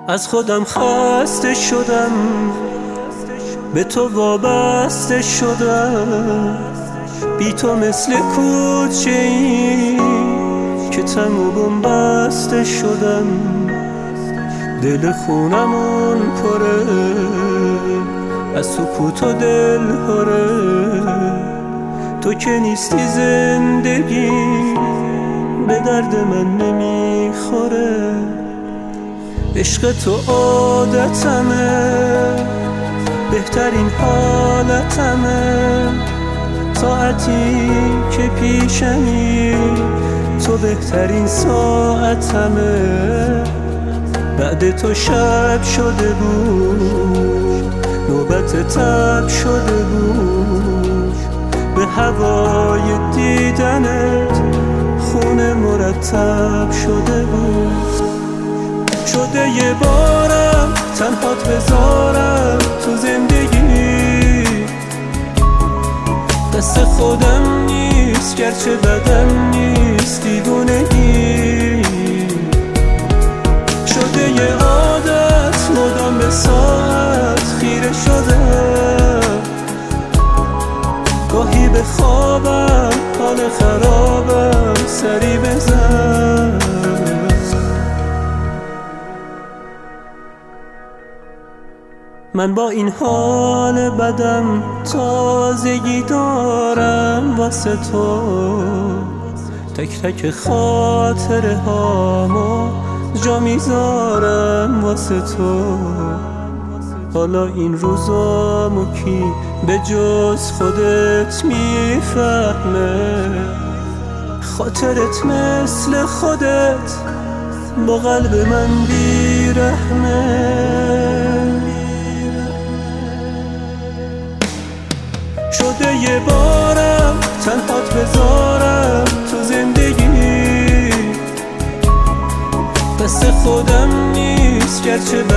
از خودم خسته شدم، به تو وابسته شدم، بی تو مثل کوچه ای که تنگ و بنبسته شدم. دل خونمون پره از سکوت و دل هره، تو که نیستی زندگی به درد من نمیخوره. عشق تو عادتمه، بهترین حالتمه، ساعتی که پیشمی تو بهترین ساعتمه. بعد تو شب شده بود، نوبت تب شده بود، به هوای دیدنت خونه مرتب شده بود. شده یه بارم تنهات بذارم تو زندگی، دست خودم نیست گرچه بدم نیست دیوونگی. شده یه عادت مدام به ساعت خیره شده، گاهی به خوابم حال خرابم سری بزن. من با این حال بدم تازگی دارم واسه تو، تک تک خاطره هامو جا میذارم واسه تو. حالا این روزامو کی به جز خودت میفهمه، خاطرت مثل خودت با قلب من بیرحمه. شده یه بارم تنهات بذارم تو زندگی، دست خودم نیست گرچه